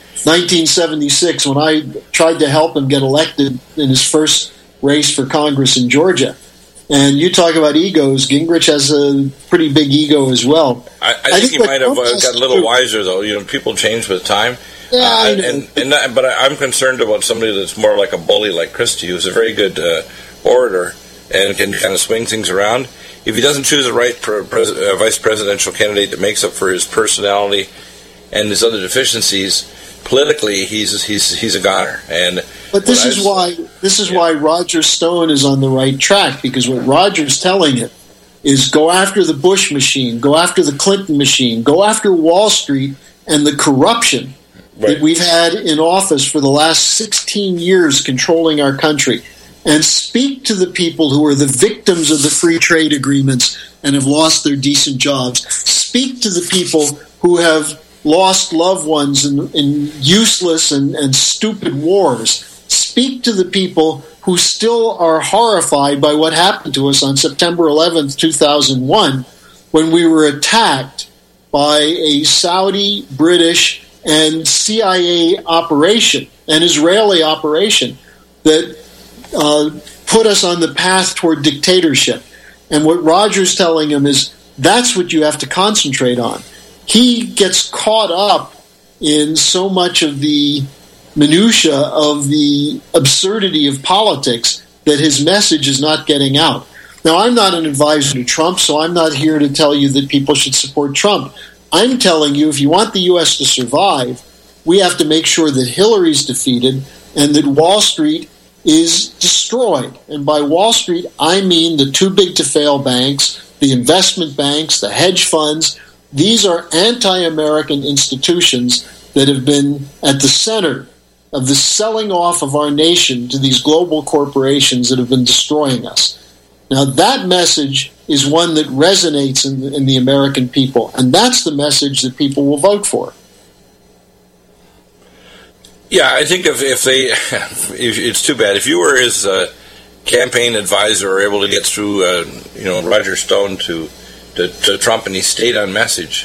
1976 when I tried to help him get elected in his first race for Congress in Georgia. And you talk about egos, Gingrich has a pretty big ego as well. I think he might have got a little wiser, though. People change with time. Yeah, but I'm concerned about somebody that's more like a bully like Christie, who's a very good orator and can kind of swing things around. If he doesn't choose the right vice presidential candidate that makes up for his personality and his other deficiencies, politically he's a goner. But this is why Roger Stone is on the right track, because what Roger's telling it is go after the Bush machine, go after the Clinton machine, go after Wall Street and the corruption that we've had in office for the last 16 years controlling our country, and speak to the people who are the victims of the free trade agreements and have lost their decent jobs. Speak to the people who have lost loved ones in useless and stupid wars. Speak to the people who still are horrified by what happened to us on September 11th, 2001, when we were attacked by a Saudi, British, and CIA operation, an Israeli operation that put us on the path toward dictatorship. And what Roger's telling him is that's what you have to concentrate on. He gets caught up in so much of the minutia of the absurdity of politics that his message is not getting out. Now, I'm not an advisor to Trump, so I'm not here to tell you that people should support Trump. I'm telling you, if you want the U.S. to survive, we have to make sure that Hillary's defeated and that Wall Street is destroyed. And by Wall Street, I mean the too-big-to-fail banks, the investment banks, the hedge funds. These are anti-American institutions that have been at the center of the selling off of our nation to these global corporations that have been destroying us. Now, that message is one that resonates in the American people, and that's the message that people will vote for. Yeah, I think if it's too bad. If you were his campaign advisor or able to get through, Roger Stone to Trump, and he stayed on message,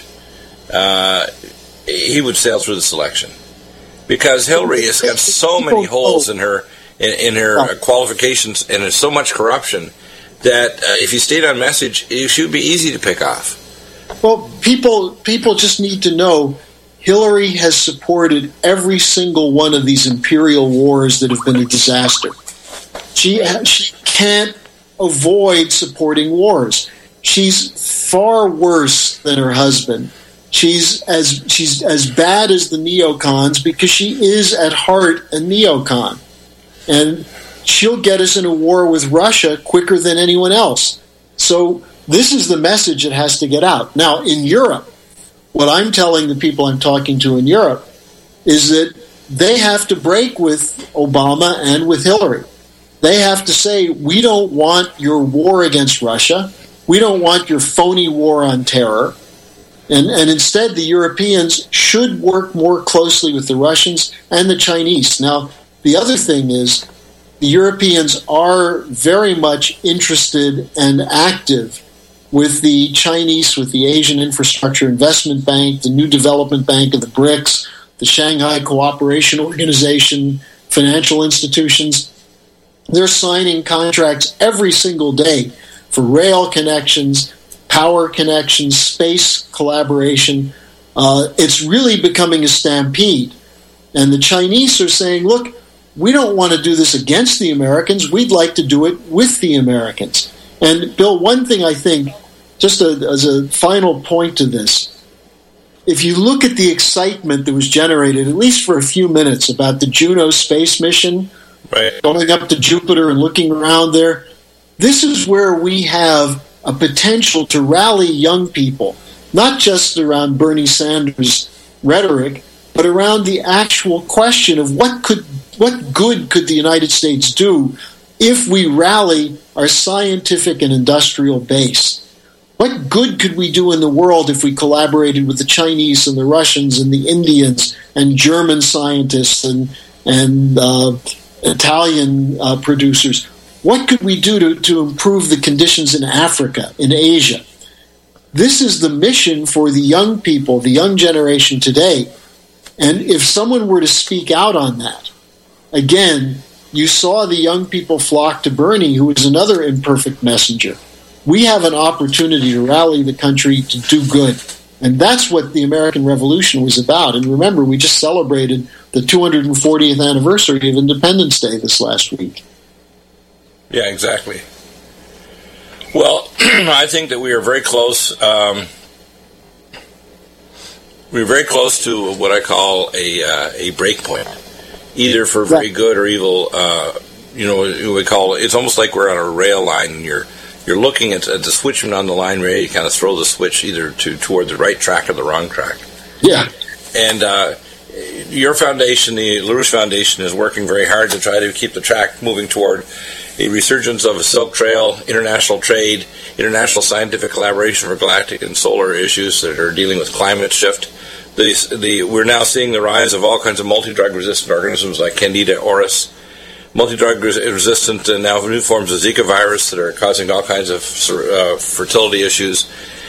he would sail through this election, because Hillary has got so many holes in her qualifications, and there's so much corruption that if he stayed on message, it should be easy to pick off. Well, people just need to know Hillary has supported every single one of these imperial wars that have been a disaster. She can't avoid supporting wars. She's far worse than her husband. She's as bad as the neocons because she is at heart a neocon. And she'll get us in a war with Russia quicker than anyone else. So this is the message that has to get out. Now, in Europe, what I'm telling the people I'm talking to in Europe is that they have to break with Obama and with Hillary. They have to say, we don't want your war against Russia. we don't want your phony war on terror. And instead, the Europeans should work more closely with the Russians and the Chinese. Now, the other thing is, the Europeans are very much interested and active with the Chinese, with the Asian Infrastructure Investment Bank, the New Development Bank of the BRICS, the Shanghai Cooperation Organization, financial institutions. They're signing contracts every single day for rail connections, power connections, space collaboration. It's really becoming a stampede. And the Chinese are saying, look, we don't want to do this against the Americans. We'd like to do it with the Americans. And, Bill, one thing I think, just as a final point to this, if you look at the excitement that was generated, at least for a few minutes, about the Juno space mission, going up to Jupiter and looking around there, this is where we have a potential to rally young people, not just around Bernie Sanders' rhetoric, but around the actual question of what good could the United States do if we rally our scientific and industrial base? What good could we do in the world if we collaborated with the Chinese and the Russians and the Indians and German scientists and Italian producers? What could we do to improve the conditions in Africa, in Asia? This is the mission for the young people, the young generation today. And if someone were to speak out on that, again, you saw the young people flock to Bernie, who is another imperfect messenger. We have an opportunity to rally the country to do good. And that's what the American Revolution was about. And remember, we just celebrated the 240th anniversary of Independence Day this last week. Yeah, exactly. Well, I think that we are very close. We're very close to what I call a break point, either for very good or evil. We call it. It's almost like we're on a rail line, and you're looking at the switchman on the line, ready to kind of throw the switch either toward the right track or the wrong track. Yeah. And your foundation, the LaRouche Foundation, is working very hard to try to keep the track moving toward a resurgence of a Silk Trail, international trade, international scientific collaboration for galactic and solar issues that are dealing with climate shift. We're now seeing the rise of all kinds of multi-drug resistant organisms like Candida auris, multi-drug resistant and now new forms of Zika virus that are causing all kinds of fertility issues.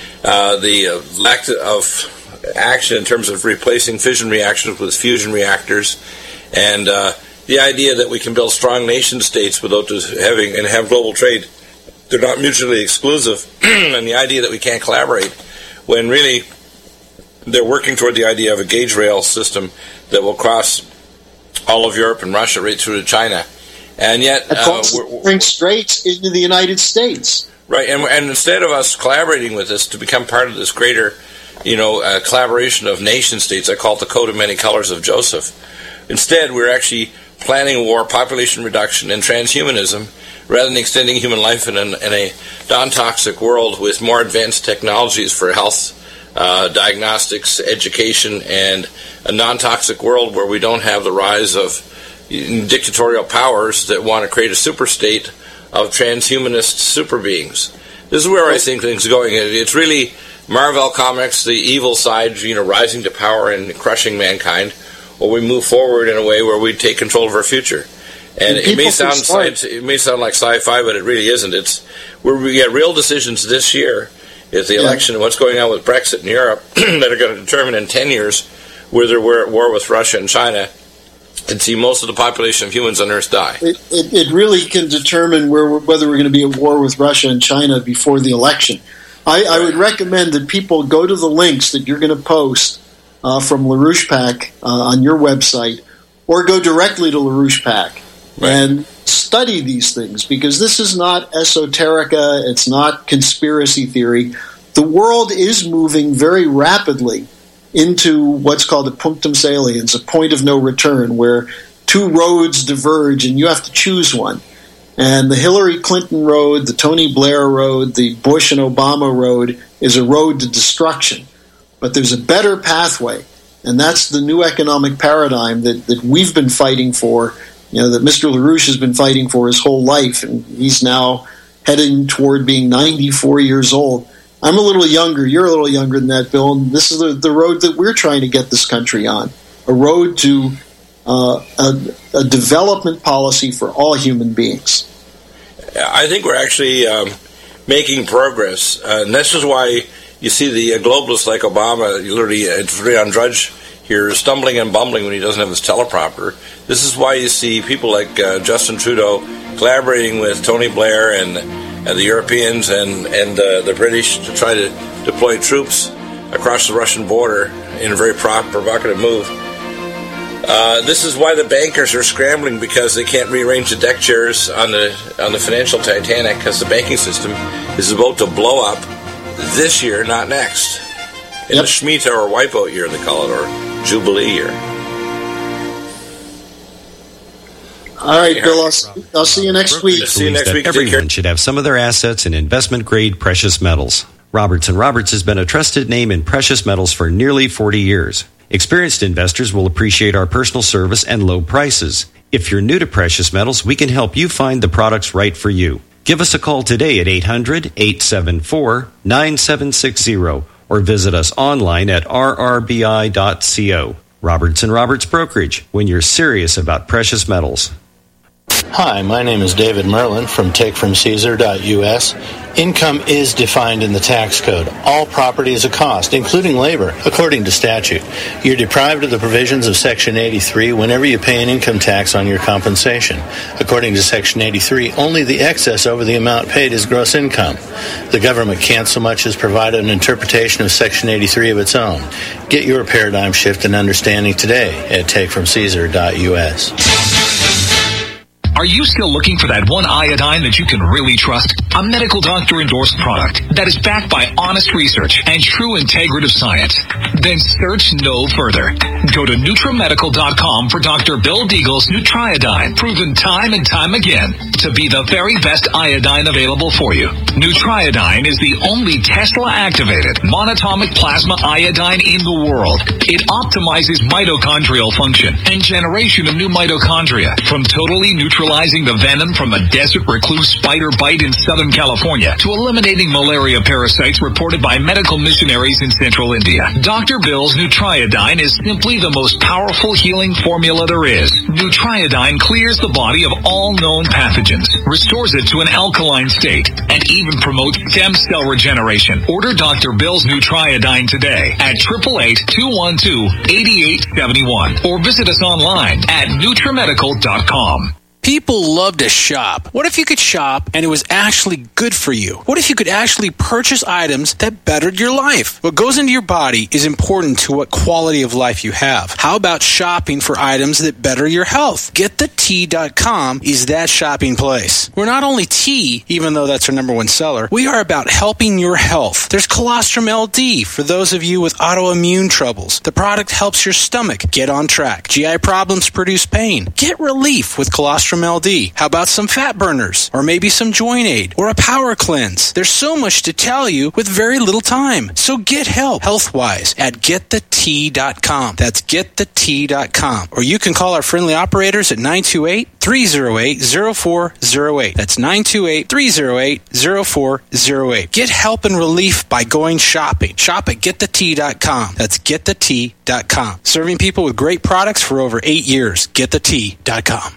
The lack of action in terms of replacing fission reactions with fusion reactors, and the idea that we can build strong nation states without have global trade. They're not mutually exclusive, and the idea that we can't collaborate when really they're working toward the idea of a gauge rail system that will cross all of Europe and Russia right through to China. And yet bring straits into the United States. Right, and instead of us collaborating with this to become part of this greater collaboration of nation states, I call it the Coat of Many Colors of Joseph. Instead, we're actually planning a war, population reduction, and transhumanism, rather than extending human life in a non-toxic world with more advanced technologies for health, diagnostics, education, and a non-toxic world where we don't have the rise of dictatorial powers that want to create a super state of transhumanist super beings. This is where I think things are going. It's really Marvel Comics, the evil side, rising to power and crushing mankind, or we move forward in a way where we take control of our future. And it may sound like sci-fi, but it really isn't. It's where we get real decisions this year. Is the election and what's going on with Brexit in Europe that are going to determine in 10 years whether we're at war with Russia and China, and see most of the population of humans on Earth die. It really can determine whether we're going to be at war with Russia and China before the election. I would recommend that people go to the links that you're going to post from LaRouche PAC on your website, or go directly to LaRouche PAC and study these things, because this is not esoterica, it's not conspiracy theory. The world is moving very rapidly into what's called a punctum saliens, a point of no return, where two roads diverge and you have to choose one. And the Hillary Clinton road, the Tony Blair road, the Bush and Obama road is a road to destruction. But there's a better pathway, and that's the new economic paradigm that we've been fighting for, that Mr. LaRouche has been fighting for his whole life, and he's now heading toward being 94 years old. I'm a little younger. You're a little younger than that, Bill. And this is the road that we're trying to get this country on, a road to a development policy for all human beings. I think we're actually making progress. And this is why you see the globalists like Obama, literally on Drudge here, stumbling and bumbling when he doesn't have his teleprompter. This is why you see people like Justin Trudeau collaborating with Tony Blair and the Europeans and the British to try to deploy troops across the Russian border in a very provocative move. This is why the bankers are scrambling, because they can't rearrange the deck chairs on the financial Titanic, because the banking system is about to blow up this year, not next. In the Shemitah or wipeout year, they call it, or Jubilee year. All right, Bill, I'll see you next week. See you next week. Everyone should have some of their assets in investment-grade precious metals. Roberts & Roberts has been a trusted name in precious metals for nearly 40 years. Experienced investors will appreciate our personal service and low prices. If you're new to precious metals, we can help you find the products right for you. Give us a call today at 800-874-9760 or visit us online at rrbi.co. Roberts & Roberts Brokerage, when you're serious about precious metals. Hi, my name is David Merlin from TakeFromCaesar.us. Income is defined in the tax code. All property is a cost, including labor, according to statute. You're deprived of the provisions of Section 83 whenever you pay an income tax on your compensation. According to Section 83, only the excess over the amount paid is gross income. The government can't so much as provide an interpretation of Section 83 of its own. Get your paradigm shift and understanding today at TakeFromCaesar.us. Are you still looking for that one iodine that you can really trust? A medical doctor endorsed product that is backed by honest research and true integrative science? Then search no further. Go to NutriMedical.com for Dr. Bill Deagle's Nutriodine, proven time and time again to be the very best iodine available for you. Nutriodine is the only Tesla-activated monatomic plasma iodine in the world. It optimizes mitochondrial function and generation of new mitochondria, from totally neutralizing the venom from a desert recluse spider bite in Southern California to eliminating malaria parasites reported by medical missionaries in central India. Dr. Bill's Nutriodine is simply the most powerful healing formula there is. Nutriodine clears the body of all known pathogens, restores it to an alkaline state, and even promotes stem cell regeneration. Order Dr. Bill's Nutriodine today at 888-212-8871 or visit us online at NutriMedical.com. People love to shop. What if you could shop and it was actually good for you? What if you could actually purchase items that bettered your life? What goes into your body is important to what quality of life you have. How about shopping for items that better your health? GetTheT.com is that shopping place. We're not only tea, even though that's our number one seller. We are about helping your health. There's Colostrum LD for those of you with autoimmune troubles. The product helps your stomach get on track. GI problems produce pain. Get relief with Colostrum LD. How about some fat burners? Or maybe some joint aid? Or a power cleanse? There's so much to tell you with very little time. So get help health-wise at GetTheT.com. That's GetTheT.com. Or you can call our friendly operators at 928-308-0408. That's 928-308-0408. Get help and relief by going shopping. Shop at GetTheT.com. That's GetTheT.com. Serving people with great products for over 8 years. GetTheT.com.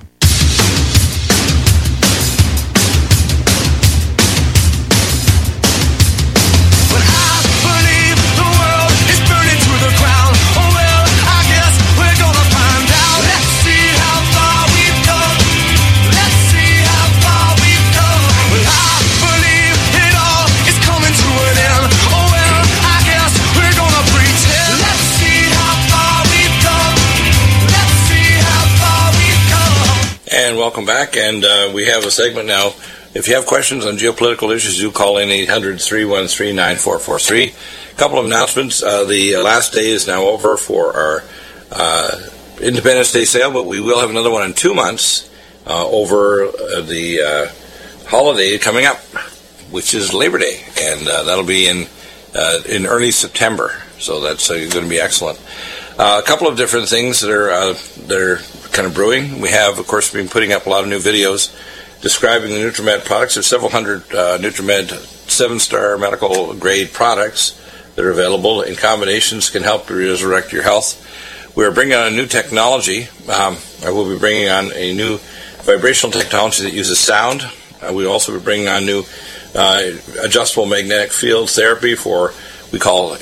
And welcome back, and we have a segment now. If you have questions on geopolitical issues, do call in 800-313-9443. A couple of announcements. The last day is now over for our Independence Day sale, but we will have another one in 2 months over the holiday coming up, which is Labor Day, and that'll be in early September. So that's going to be excellent. A couple of different things that are kind of brewing. We have, of course, been putting up a lot of new videos describing the NutriMed products. There's several hundred NutriMed 7-star medical grade products that are available in combinations, can help resurrect your health. We're bringing on a new technology. I will be bringing on a new vibrational technology that uses sound. We'll also be bringing on new adjustable magnetic field therapy for we call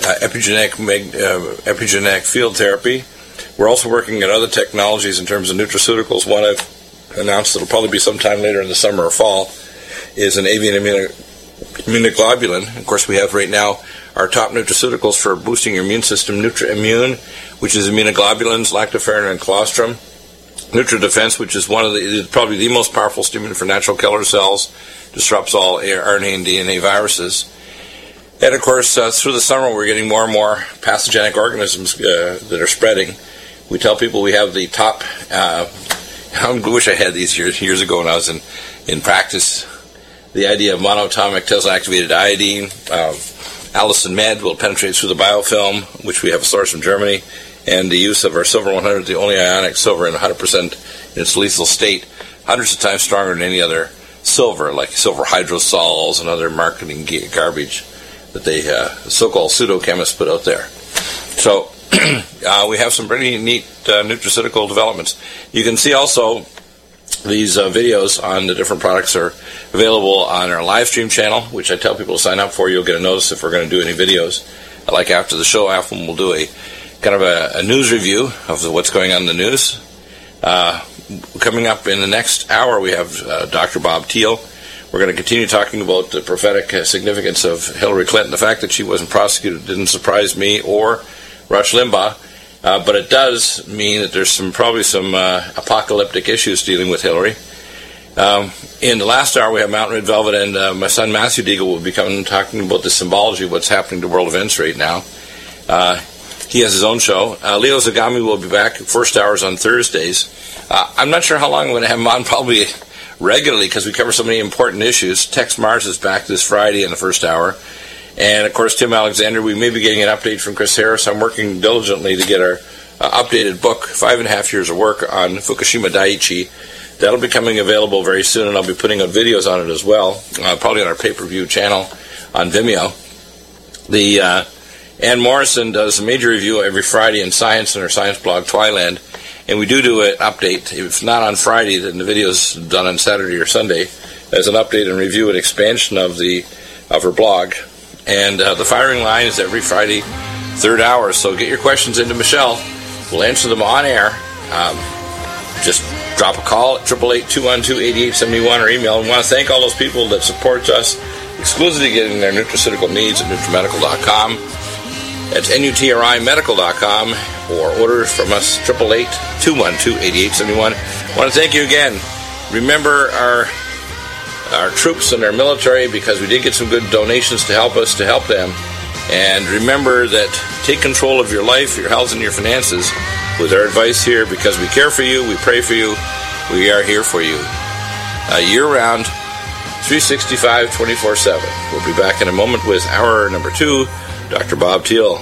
epigenetic field therapy. We're also working at other technologies in terms of nutraceuticals. One I've announced that will probably be sometime later in the summer or fall is an avian immunoglobulin. Of course, we have right now our top nutraceuticals for boosting your immune system, NutriImmune, which is immunoglobulins, lactoferrin, and colostrum. NutriDefense, which is probably the most powerful stimulant for natural killer cells, disrupts all RNA and DNA viruses. And of course, through the summer, we're getting more and more pathogenic organisms that are spreading. We tell people we have the top. I wish I had these years ago when I was in practice. The idea of monatomic Tesla-activated iodine, Allison Med will penetrate through the biofilm, which we have a source from Germany, and the use of our Silver 100, the only ionic silver in 100% in its lethal state, hundreds of times stronger than any other silver, like silver hydrosols and other marketing garbage that they so-called pseudo-chemists put out there. So we have some pretty neat nutraceutical developments. You can see also these videos on the different products are available on our live stream channel, which I tell people to sign up for. You'll get a notice if we're going to do any videos. Like after the show, often we'll do a kind of a news review of what's going on in the news. Coming up in the next hour, we have Dr. Bob Thiel. We're going to continue talking about the prophetic significance of Hillary Clinton. The fact that she wasn't prosecuted didn't surprise me or Rush Limbaugh, but it does mean that there's probably some apocalyptic issues dealing with Hillary. In the last hour, we have Mountain Red Velvet, and my son Matthew Deagle will be talking about the symbology of what's happening to world events right now. He has his own show. Leo Zagami will be back. First hours on Thursdays. I'm not sure how long I'm going to have him on, probably regularly, because we cover so many important issues. Tex Mars is back this Friday in the first hour. And, of course, Tim Alexander. We may be getting an update from Chris Harris. I'm working diligently to get our updated book, 5.5 years of work on Fukushima Daiichi. That'll be coming available very soon, and I'll be putting out videos on it as well, probably on our pay-per-view channel on Vimeo. Ann Morrison does a major review every Friday in Science in her science blog, Twiland. And we do an update. If not on Friday, then the video's done on Saturday or Sunday as an update and review and expansion of her blog. And the firing line is every Friday, third hour. So get your questions into Michelle. We'll answer them on air. Just drop a call at 888-212-8871 or email. And we want to thank all those people that support us, exclusively getting their nutraceutical needs at NutriMedical.com. That's NUTRIMedical.com, or order from us, 888-212-8871. I want to thank you again. Remember our troops and our military, because we did get some good donations to help us to help them. And remember that take control of your life, your health, and your finances with our advice here, because we care for you, we pray for you, we are here for you. Year-round, 365, 24/7. We'll be back in a moment with hour number 2, Dr. Bob Thiel.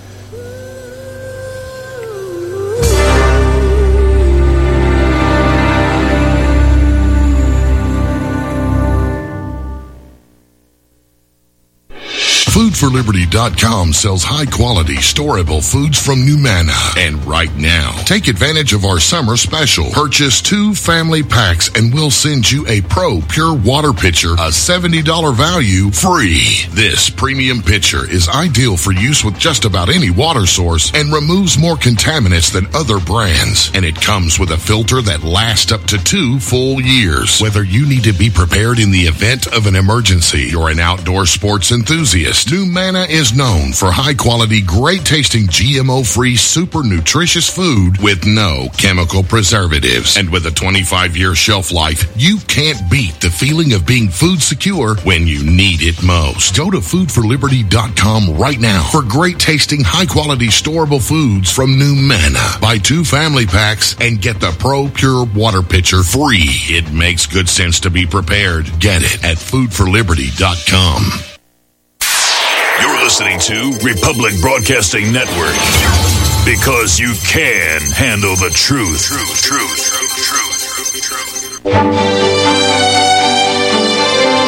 FoodForLiberty.com sells high-quality, storable foods from NuManna. And right now, take advantage of our summer special. Purchase 2 family packs and we'll send you a Pro Pure Water Pitcher, a $70 value, free. This premium pitcher is ideal for use with just about any water source and removes more contaminants than other brands. And it comes with a filter that lasts up to 2 full years. Whether you need to be prepared in the event of an emergency, you're an outdoor sports enthusiast, NuManna is known for high-quality, great-tasting, GMO-free, super nutritious food with no chemical preservatives. And with a 25-year shelf life, you can't beat the feeling of being food secure when you need it most. Go to FoodForLiberty.com right now for great-tasting, high-quality, storable foods from NuManna. Buy 2 family packs and get the Pro Pure Water Pitcher free. It makes good sense to be prepared. Get it at FoodForLiberty.com. You're listening to Republic Broadcasting Network, because you can handle the truth. Truth.